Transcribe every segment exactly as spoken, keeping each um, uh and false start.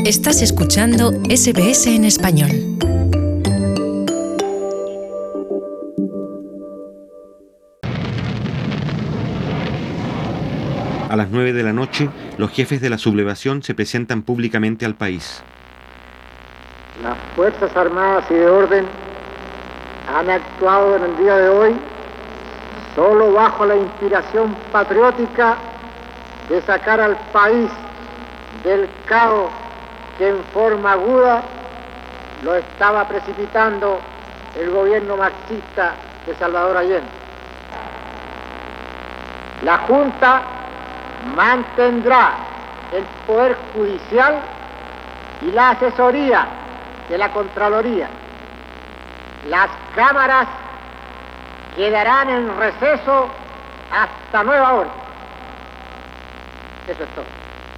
Estás escuchando S B S en español. A las nueve de la noche, los jefes de la sublevación se presentan públicamente al país. Las Fuerzas Armadas y de Orden han actuado en el día de hoy solo bajo la inspiración patriótica de sacar al país del caos que en forma aguda lo estaba precipitando el gobierno marxista de Salvador Allende. La Junta mantendrá el poder judicial y la asesoría de la Contraloría. Las cámaras quedarán en receso hasta nueva orden. Eso es todo.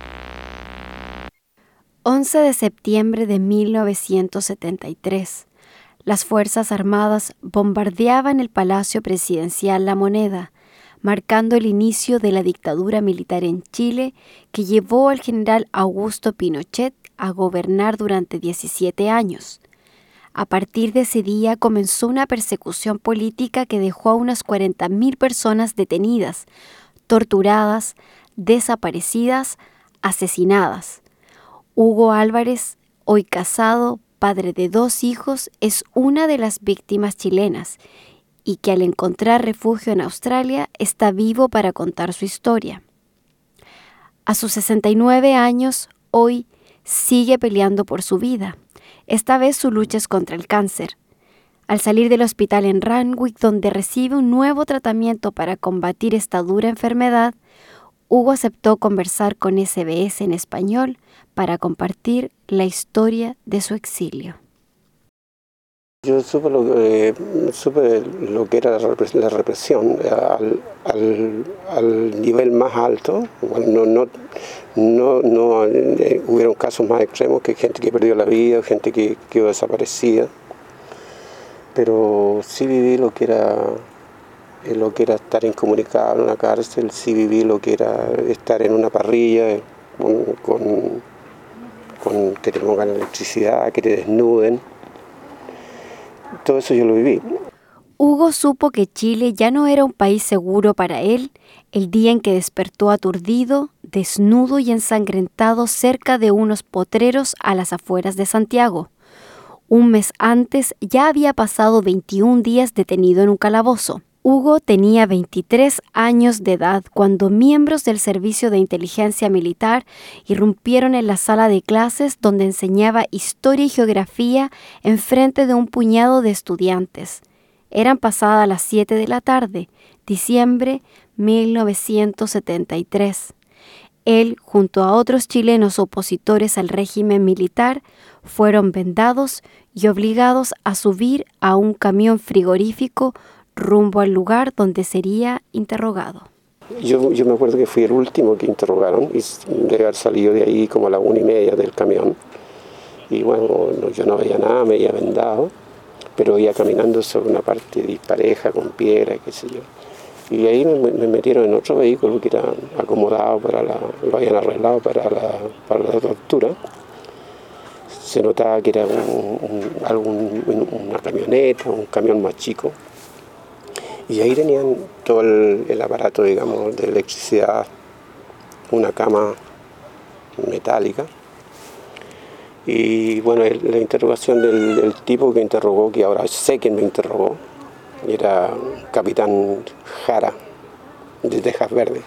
once de septiembre de mil novecientos setenta y tres. Las Fuerzas Armadas bombardeaban el Palacio Presidencial La Moneda, marcando el inicio de la dictadura militar en Chile que llevó al general Augusto Pinochet a gobernar durante diecisiete años. A partir de ese día comenzó una persecución política que dejó a unas cuarenta mil personas detenidas, torturadas, desaparecidas, asesinadas. Hugo Álvarez, hoy casado, padre de dos hijos, es una de las víctimas chilenas y que al encontrar refugio en Australia está vivo para contar su historia. A sus sesenta y nueve años, hoy sigue peleando por su vida. Esta vez su lucha es contra el cáncer. Al salir del hospital en Randwick, donde recibe un nuevo tratamiento para combatir esta dura enfermedad, Hugo aceptó conversar con S B S en español para compartir la historia de su exilio. Yo supe lo que, supe lo que era la represión al, al, al nivel más alto. Bueno, no, no, no, no eh, hubieron casos más extremos, que gente que perdió la vida, gente que quedó desaparecida. Pero sí viví lo que era lo que era estar incomunicado en una cárcel, sí viví lo que era estar en una parrilla con, con, con que te pongan electricidad, que te desnuden. Todo eso yo lo viví. Hugo supo que Chile ya no era un país seguro para él el día en que despertó aturdido, desnudo y ensangrentado cerca de unos potreros a las afueras de Santiago. Un mes antes ya había pasado veintiún días detenido en un calabozo. Hugo tenía veintitrés años de edad cuando miembros del Servicio de Inteligencia Militar irrumpieron en la sala de clases donde enseñaba historia y geografía en frente de un puñado de estudiantes. Eran pasadas las siete de la tarde, diciembre mil novecientos setenta y tres. Él, junto a otros chilenos opositores al régimen militar, fueron vendados y obligados a subir a un camión frigorífico rumbo al lugar donde sería interrogado. Yo, yo me acuerdo que fui el último que interrogaron y de haber salido de ahí como a la una y media del camión. Y bueno, no, yo no veía nada, me había vendado, pero iba caminando sobre una parte dispareja, con piedra, qué sé yo. Y ahí me, me metieron en otro vehículo que era acomodado para la, lo habían arreglado para la, para la tortura. Se notaba que era un, un, algún, una camioneta, un camión más chico. Y ahí tenían todo el, el aparato, digamos, de electricidad, una cama metálica. Y bueno, el, la interrogación del, del tipo que interrogó, que ahora sé quién me interrogó, era Capitán Jara, de Tejas Verdes.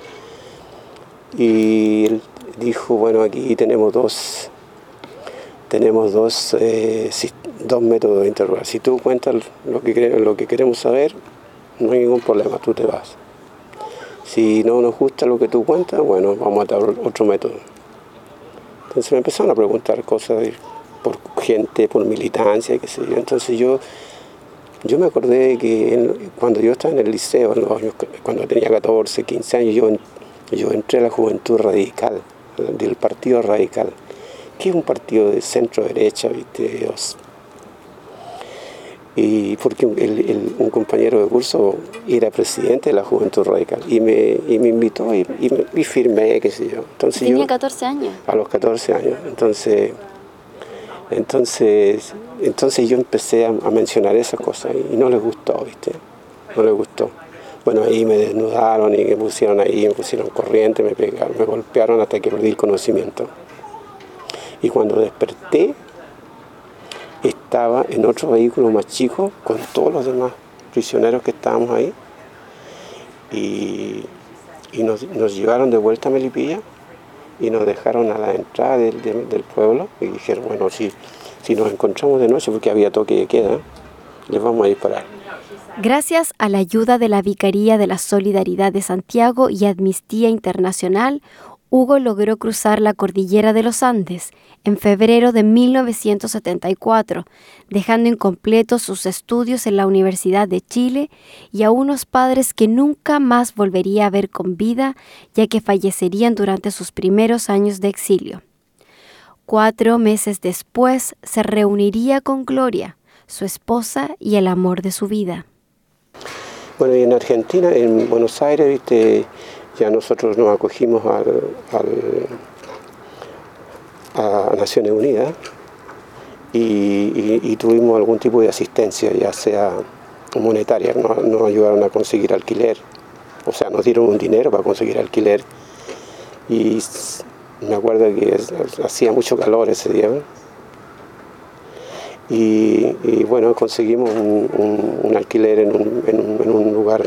Y él dijo, bueno, aquí tenemos dos, tenemos dos, eh, dos métodos de interrogar. Si tú cuentas lo que, lo que queremos saber, no hay ningún problema, tú te vas. Si no nos gusta lo que tú cuentas, bueno, vamos a dar otro método. Entonces me empezaron a preguntar cosas por gente, por militancia, qué sé yo. Entonces yo, yo me acordé que en, cuando yo estaba en el liceo, en los años, cuando tenía catorce, quince años, yo, yo entré a la Juventud Radical, del Partido Radical, que es un partido de centro-derecha, ¿viste? Y porque el, el, un compañero de curso era presidente de la Juventud Radical y me, y me invitó y, y, me, y firmé, qué sé yo. Entonces ¿Tenía yo, catorce años? A los catorce años. Entonces, entonces, entonces yo empecé a, a mencionar esas cosas y no les gustó, ¿viste? No les gustó. Bueno, ahí me desnudaron y me pusieron ahí, me pusieron corriente, me pegaron, me golpearon hasta que perdí el conocimiento. Y cuando desperté, estaba en otro vehículo más chico con todos los demás prisioneros que estábamos ahí y, y nos, nos llevaron de vuelta a Melipilla y nos dejaron a la entrada del, del, del pueblo y dijeron, bueno, si, si nos encontramos de noche, porque había toque de queda, les vamos a disparar. Gracias a la ayuda de la Vicaría de la Solidaridad de Santiago y Amnistía Internacional, Hugo logró cruzar la cordillera de los Andes en febrero de mil novecientos setenta y cuatro, dejando incompletos sus estudios en la Universidad de Chile y a unos padres que nunca más volvería a ver con vida, ya que fallecerían durante sus primeros años de exilio. Cuatro meses después se reuniría con Gloria, su esposa y el amor de su vida. Bueno, y en Argentina, en Buenos Aires, viste, ya nosotros nos acogimos al, al, a Naciones Unidas y, y, y tuvimos algún tipo de asistencia, ya sea monetaria, nos, nos ayudaron a conseguir alquiler, o sea, nos dieron un dinero para conseguir alquiler y me acuerdo que hacía mucho calor ese día, ¿no? Y, y bueno, conseguimos un, un, un alquiler en un, en, un, en un lugar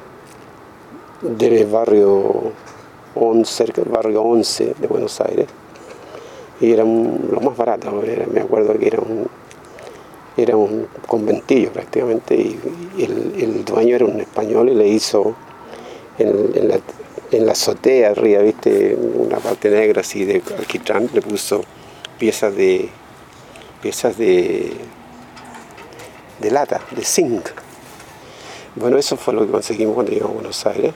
del barrio once, cerca del barrio once de Buenos Aires, y era un, lo más barato, era, me acuerdo que era un, era un conventillo prácticamente, y, y el, el dueño era un español y le hizo en, en, la, en la azotea arriba, viste, una parte negra así de alquitrán, le puso piezas de piezas de, de lata, de zinc. Bueno, eso fue lo que conseguimos cuando llegamos a Buenos Aires.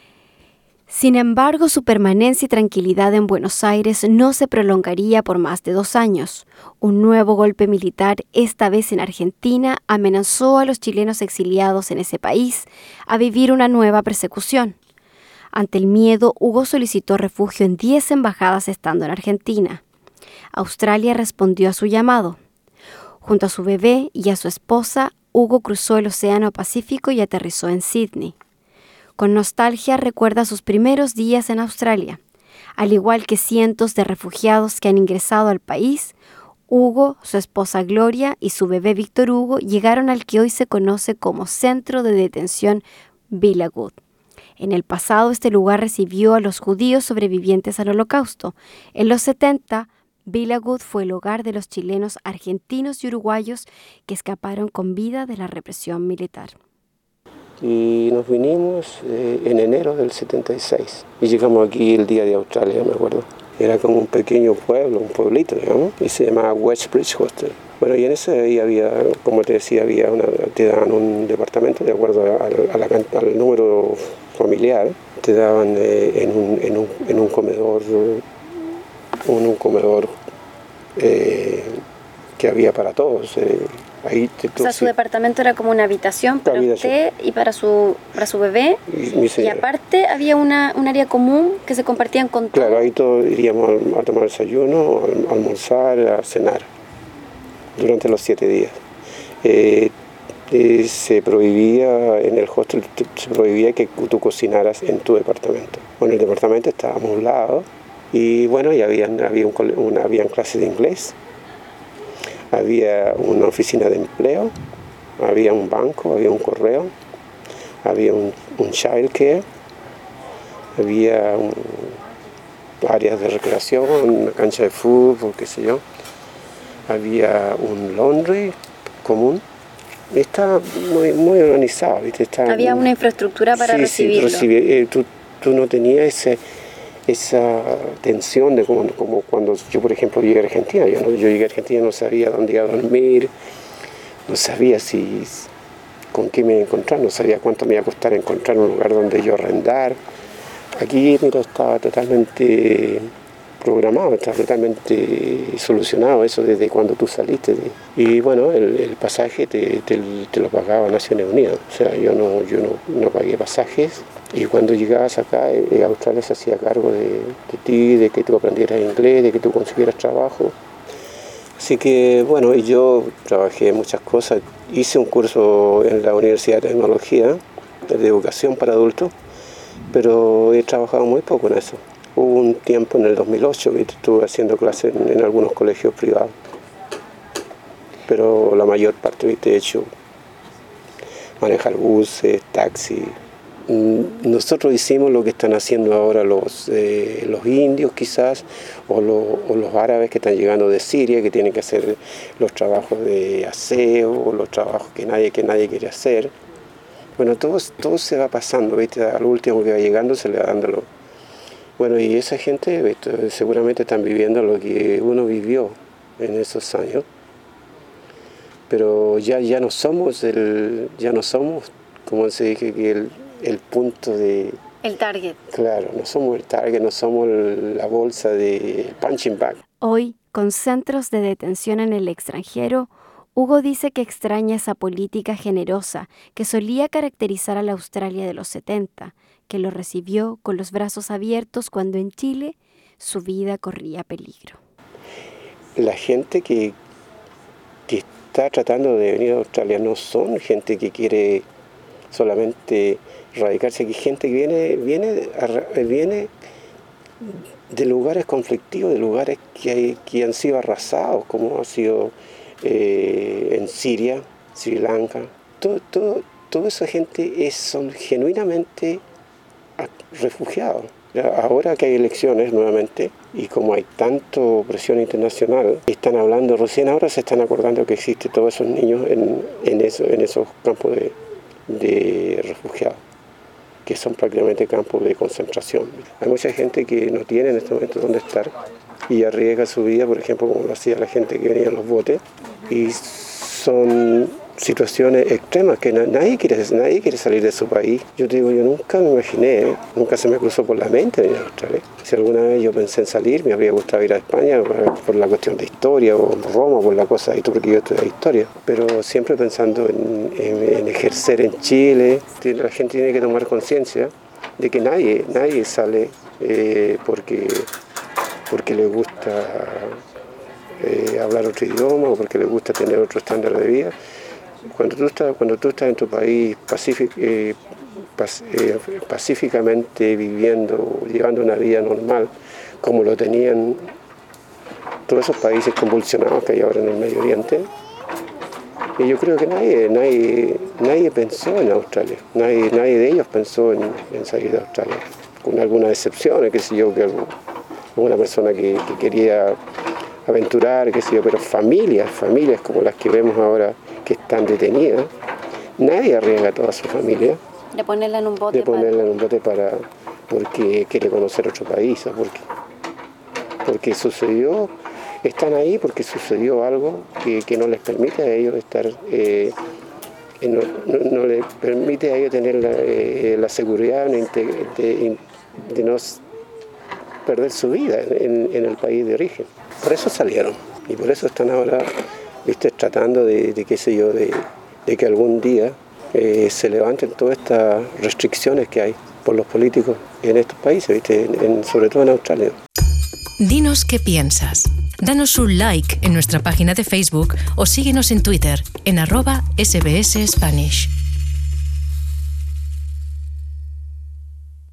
Sin embargo, su permanencia y tranquilidad en Buenos Aires no se prolongaría por más de dos años. Un nuevo golpe militar, esta vez en Argentina, amenazó a los chilenos exiliados en ese país a vivir una nueva persecución. Ante el miedo, Hugo solicitó refugio en diez embajadas estando en Argentina. Australia respondió a su llamado. Junto a su bebé y a su esposa, Hugo cruzó el Océano Pacífico y aterrizó en Sídney. Con nostalgia recuerda sus primeros días en Australia. Al igual que cientos de refugiados que han ingresado al país, Hugo, su esposa Gloria y su bebé Víctor Hugo llegaron al que hoy se conoce como Centro de Detención Vilagut. En el pasado, este lugar recibió a los judíos sobrevivientes al Holocausto. En los setenta, Vilagut fue el hogar de los chilenos, argentinos y uruguayos que escaparon con vida de la represión militar. Y nos vinimos eh, en enero del setenta y seis y llegamos aquí el día de Australia, me acuerdo. Era como un pequeño pueblo, un pueblito, digamos, y se llamaba Westbridge Hostel. Bueno, y en ese ahí había, como te decía, había una, te daban un departamento de acuerdo al, a la, al número familiar, te daban eh, en, un, en, un, en un comedor, un, un comedor eh, que había para todos. Eh, ahí te, o sea, su departamento era como una habitación para habitación. usted y para su, para su bebé. Y, y aparte había una, un área común que se compartían con todos. Claro, ahí todos iríamos a, a tomar desayuno, a, a almorzar, a cenar durante los siete días. Eh, eh, se prohibía, en el hostel se prohibía que tú cocinaras en tu departamento. Bueno, el departamento estaba amueblado y bueno, y habían, había un, una, habían clases de inglés, había una oficina de empleo, había un banco, había un correo, había un, un child care, había un, áreas de recreación, una cancha de fútbol, qué sé yo. Había un laundry común. Estaba muy, muy organizado, ¿viste? Estaba, había una infraestructura para sí, recibirlo. Sí, recibir, eh, tú, tú no tenías ese, esa tensión de como, como cuando yo, por ejemplo, llegué a Argentina. Yo, no, yo llegué a Argentina, no sabía dónde iba a dormir, no sabía si con qué me iba a encontrar, no sabía cuánto me iba a costar encontrar un lugar donde yo arrendar. Aquí, mira, estaba totalmente programado, está totalmente solucionado eso desde cuando tú saliste. De, y bueno, el, el pasaje te, te, te lo pagaba Naciones Unidas. O sea, yo no, yo no, no pagué pasajes. Y cuando llegabas acá, eh, Australia se hacía cargo de, de ti, de que tú aprendieras inglés, de que tú consiguieras trabajo. Así que bueno, y yo trabajé en muchas cosas. Hice un curso en la Universidad de Tecnología, de educación para adultos, pero he trabajado muy poco en eso. Hubo un tiempo en el dos mil ocho que estuve haciendo clases en, en algunos colegios privados, pero la mayor parte, ¿viste? He hecho manejar buses, taxis. Nosotros hicimos lo que están haciendo ahora los, eh, los indios quizás, o, lo, o los árabes que están llegando de Siria, que tienen que hacer los trabajos de aseo, o los trabajos que nadie, que nadie quiere hacer. Bueno, todo, todo se va pasando, ¿viste? Al último que va llegando se le va dando lo... Bueno, y esa gente, ¿viste? Seguramente están viviendo lo que uno vivió en esos años, pero ya, ya no somos el, ya no somos, como se dice, que el el punto de... El target. Claro, no somos el target, no somos el, la bolsa de punching bag. Hoy, con centros de detención en el extranjero, Hugo dice que extraña esa política generosa que solía caracterizar a la Australia de los setenta, que lo recibió con los brazos abiertos cuando en Chile su vida corría peligro. La gente que, que está tratando de venir a Australia no son gente que quiere solamente radicarse, que gente que viene, viene, viene de lugares conflictivos, de lugares que, hay, que han sido arrasados, como ha sido eh, en Siria, Sri Lanka. Todo, todo, toda esa gente es, son genuinamente refugiados. Ahora que hay elecciones nuevamente, y como hay tanto presión internacional, están hablando, recién ahora se están acordando que existen todos esos niños en, en, eso, en esos campos de de refugiados, que son prácticamente campos de concentración. Hay mucha gente que no tiene en este momento dónde estar y arriesga su vida, por ejemplo, como lo hacía la gente que venía en los botes, y son situaciones extremas que nadie quiere, nadie quiere salir de su país. Yo te digo, yo nunca me imaginé, ¿eh? Nunca se me cruzó por la mente venir a Australia. Si alguna vez yo pensé en salir, me habría gustado ir a España por la cuestión de historia, o Roma por la cosa, porque yo estudié historia, pero siempre pensando en, en, en ejercer en Chile. La gente tiene que tomar conciencia de que nadie, nadie sale eh, porque, porque le gusta eh, hablar otro idioma o porque le gusta tener otro estándar de vida. Cuando tú estás, cuando tú estás en tu país pacífic, eh, pac, eh, pacíficamente viviendo, llevando una vida normal, como lo tenían todos esos países convulsionados que hay ahora en el Medio Oriente, y yo creo que nadie, nadie, nadie pensó en Australia, nadie, nadie de ellos pensó en, en salir de Australia, con algunas excepciones, qué sé yo, que alguna persona que, que quería aventurar, qué sé yo, pero familias, familias como las que vemos ahora, que están detenidas, nadie arriesga a toda su familia de ponerla en un bote, de ponerla para... en un bote para porque quiere conocer otro país, o porque, porque sucedió, están ahí porque sucedió algo que, que no les permite a ellos estar, eh, no, no, no les permite a ellos tener la, eh, la seguridad de, de, de no perder su vida en, en el país de origen. Por eso salieron y por eso están ahora, ¿viste? Tratando de, de qué sé yo, de, de que algún día eh, se levanten todas estas restricciones que hay por los políticos en estos países, ¿viste? En, en, sobre todo en Australia. Dinos qué piensas. Danos un like en nuestra página de Facebook o síguenos en Twitter en arroba S B S Spanish.